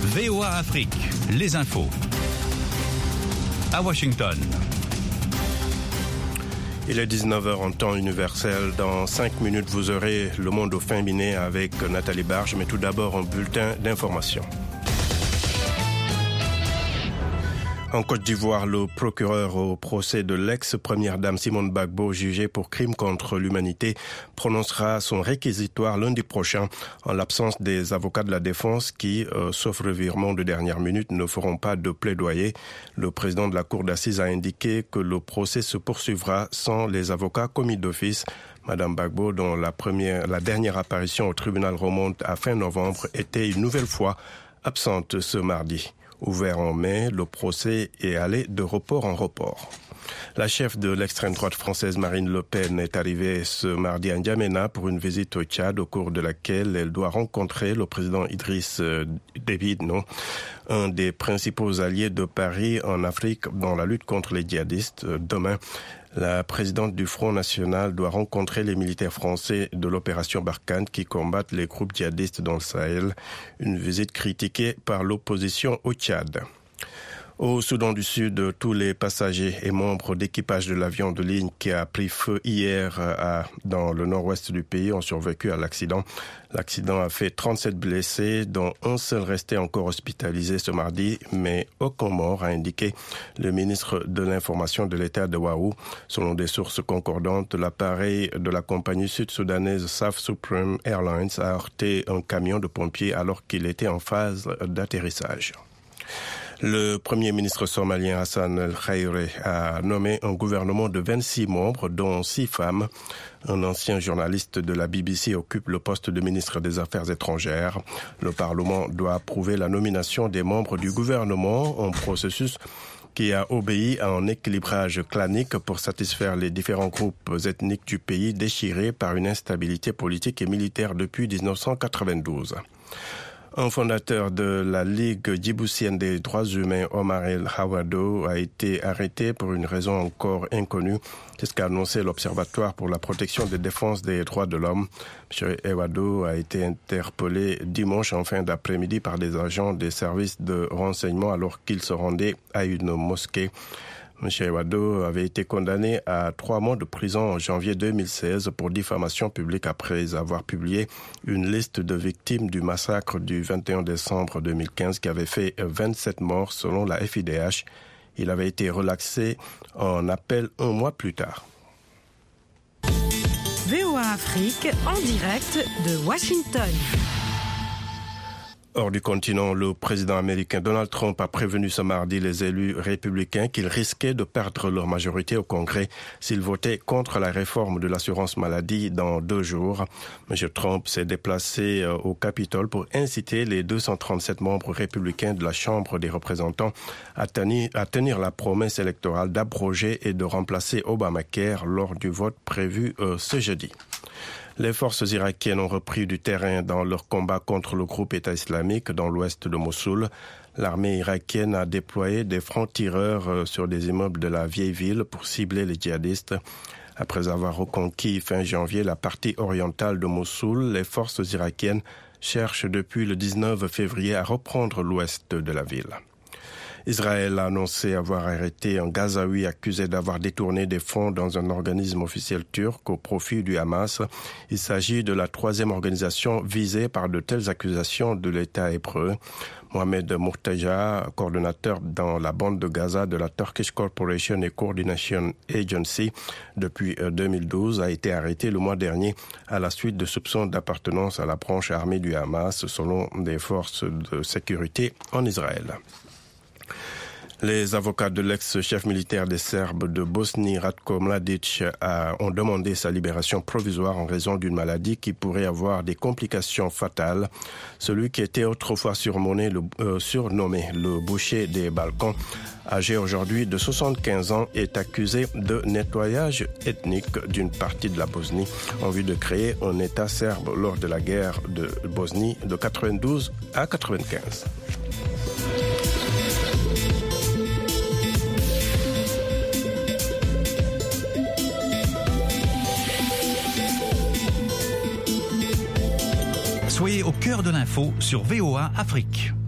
VOA Afrique, les infos. À Washington. Il est 19h en temps universel. Dans 5 minutes, vous aurez Le Monde au féminin avec Nathalie Barge. Mais tout d'abord, un bulletin d'information. En Côte d'Ivoire, le procureur au procès de l'ex-première dame Simone Gbagbo, jugée pour crime contre l'humanité, prononcera son réquisitoire lundi prochain en l'absence des avocats de la défense qui, sauf revirement de dernière minute, ne feront pas de plaidoyer. Le président de la cour d'assises a indiqué que le procès se poursuivra sans les avocats commis d'office. Madame Gbagbo, dont la dernière apparition au tribunal remonte à fin novembre, était une nouvelle fois absente ce mardi. Ouvert en mai, le procès est allé de report en report. La chef de l'extrême droite française Marine Le Pen est arrivée ce mardi à N'Djamena pour une visite au Tchad au cours de laquelle elle doit rencontrer le président Idriss Déby, un des principaux alliés de Paris en Afrique dans la lutte contre les djihadistes. Demain, la présidente du Front National doit rencontrer les militaires français de l'opération Barkhane qui combattent les groupes djihadistes dans le Sahel. Une visite critiquée par l'opposition au Tchad. Au Soudan du Sud, tous les passagers et membres d'équipage de l'avion de ligne qui a pris feu hier dans le nord-ouest du pays ont survécu à l'accident. L'accident a fait 37 blessés, dont un seul resté encore hospitalisé ce mardi, mais aucun mort, a indiqué le ministre de l'Information de l'État de Wahou. Selon des sources concordantes, l'appareil de la compagnie sud-soudanaise South Supreme Airlines a heurté un camion de pompiers alors qu'il était en phase d'atterrissage. Le premier ministre somalien Hassan El-Khayri a nommé un gouvernement de 26 membres, dont 6 femmes. Un ancien journaliste de la BBC occupe le poste de ministre des Affaires étrangères. Le Parlement doit approuver la nomination des membres du gouvernement, un processus qui a obéi à un équilibrage clanique pour satisfaire les différents groupes ethniques du pays déchirés par une instabilité politique et militaire depuis 1992. Un fondateur de la Ligue djiboutienne des droits humains, Omar El Hawado, a été arrêté pour une raison encore inconnue. C'est ce qu'a annoncé l'Observatoire pour la protection et défense des droits de l'homme. M. Hawado a été interpellé dimanche en fin d'après-midi par des agents des services de renseignement alors qu'il se rendait à une mosquée. M. Hawado avait été condamné à 3 mois de prison en janvier 2016 pour diffamation publique après avoir publié une liste de victimes du massacre du 21 décembre 2015 qui avait fait 27 morts selon la FIDH. Il avait été relaxé en appel 1 mois plus tard. VOA Afrique en direct de Washington. Hors du continent, le président américain Donald Trump a prévenu ce mardi les élus républicains qu'ils risquaient de perdre leur majorité au Congrès s'ils votaient contre la réforme de l'assurance maladie dans 2 jours. M. Trump s'est déplacé au Capitole pour inciter les 237 membres républicains de la Chambre des représentants à tenir la promesse électorale d'abroger et de remplacer Obamacare lors du vote prévu ce jeudi. Les forces irakiennes ont repris du terrain dans leur combat contre le groupe État islamique dans l'ouest de Mossoul. L'armée irakienne a déployé des francs-tireurs sur des immeubles de la vieille ville pour cibler les djihadistes. Après avoir reconquis fin janvier la partie orientale de Mossoul, les forces irakiennes cherchent depuis le 19 février à reprendre l'ouest de la ville. Israël a annoncé avoir arrêté un Gazaoui accusé d'avoir détourné des fonds dans un organisme officiel turc au profit du Hamas. Il s'agit de la 3e organisation visée par de telles accusations de l'État hébreu. Mohamed Mourtaja, coordonnateur dans la bande de Gaza de la Turkish Corporation and Coordination Agency depuis 2012, a été arrêté le mois dernier à la suite de soupçons d'appartenance à la branche armée du Hamas selon des forces de sécurité en Israël. Les avocats de l'ex-chef militaire des Serbes de Bosnie, Ratko Mladic, ont demandé sa libération provisoire en raison d'une maladie qui pourrait avoir des complications fatales. Celui qui était autrefois surnommé le boucher des Balkans, âgé aujourd'hui de 75 ans, est accusé de nettoyage ethnique d'une partie de la Bosnie en vue de créer un État serbe lors de la guerre de Bosnie de 92 à 95. Soyez au cœur de l'info sur VOA Afrique.